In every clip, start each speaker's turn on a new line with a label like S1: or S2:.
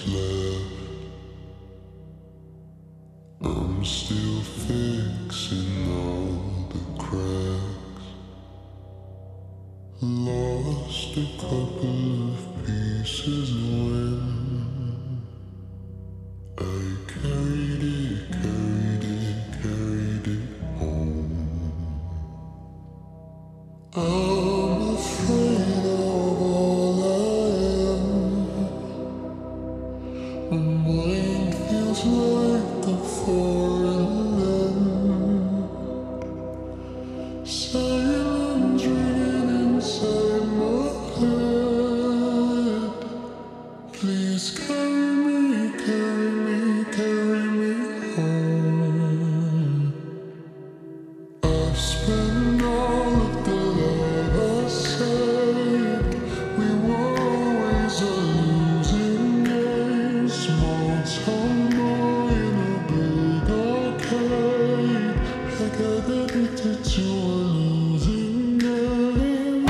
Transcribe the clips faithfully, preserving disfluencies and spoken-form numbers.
S1: left. I'm still fixing all the cracks. Lost a couple of pieces when I carried it, carried it, carried it home. I'm afraid of all I am. My mind feels like a foreign land. Silence ringing inside my head. Please carry me, carry me, carry me home. I've spent all of the love I saved. We were always a losing game. Small town boy in a big arcade. I got addicted to a losing game.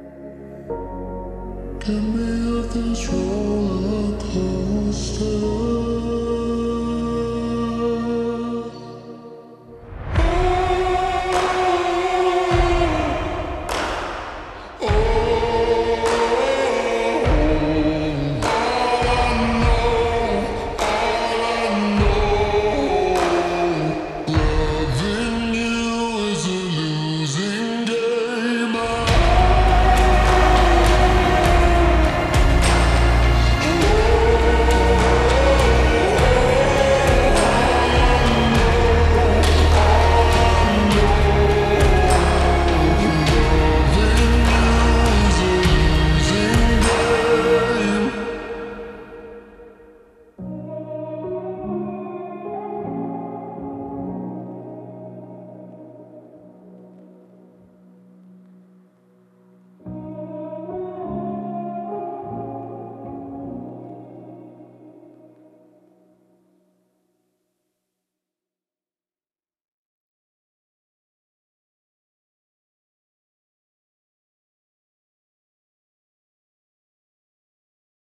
S1: Get me off this roller coaster.